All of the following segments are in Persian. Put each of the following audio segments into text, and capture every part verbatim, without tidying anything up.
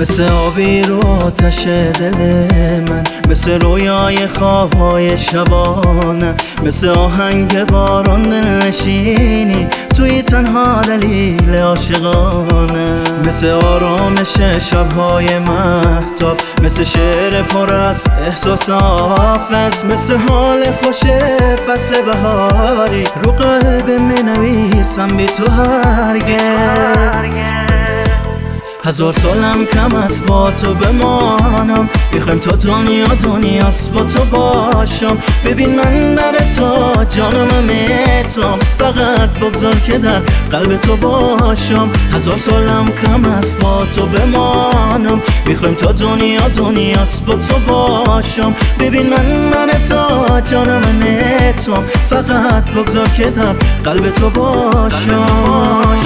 مثل آبی رو آتش دل من، مثل رویای خوابهای شبانه، مثل آهنگ باران دلنشینی توی تنها دلیل عاشقانه، مثل آرامش شبهای مهتاب، مثل شعر پر از احساس حافظ، مثل حال خوش فصل بهاری رو قلب می نویسم بی تو هرگز. هزار سالم کم است با تو بمانم، میخوایم تا دنیا دنیاست با تو باشم. ببین من بر تو جانم میتم، فقط بگذار که در قلب تو باشم. هزار سالم کم است با تو بمانم، میخوایم تا دنیا دنیاست با تو باشم. ببین من بر تو جانم میتم، فقط بگذار که در قلب تو باشم.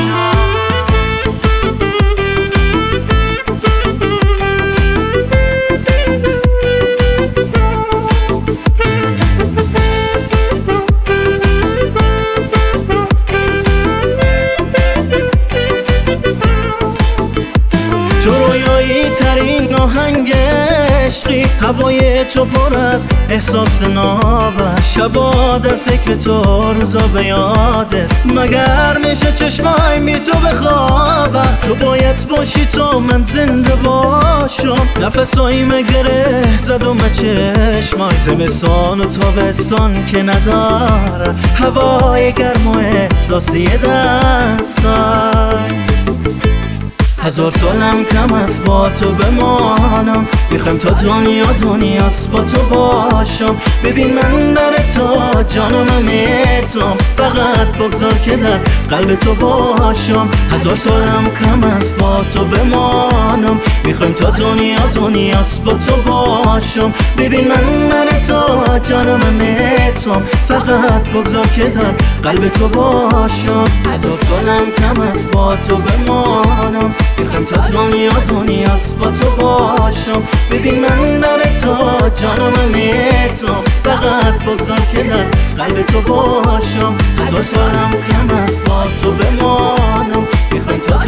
تو رویایی ترین آهنگ عشقی، هوای تو پر از احساس ناب، شبا در فکر تو روزا به یادت، مگر میشه چشمای می تو بخوابه. تو باید باشی تا من زنده باشم، نفسایی مگره زدم چشمای، زمستان و تابستان که نداره، هوای گرم و احساسی دستای. هزار سالم کم است با تو بمانم، میخوایم تا دنیا دنیاست با تو باشم. ببین من بر تو جانم میتم، فقط بگذار که در قلب تو باشم. هزار سالم کم است با تو بمانم، میخوایم تا دنیا دنیاست با تو باشم. ببین من بر تو جانم میتم، فقط بگذار که در قلب تو باشم. هزار سالم کم است با تو بمانم، میخوایم تا دنیا دنیاست با تو باشم. ببین من بر تو جانم میتم، فقط بگذار که در قلب تو باشم. هزار سالم کم است با تو بمانم، میخوایم تا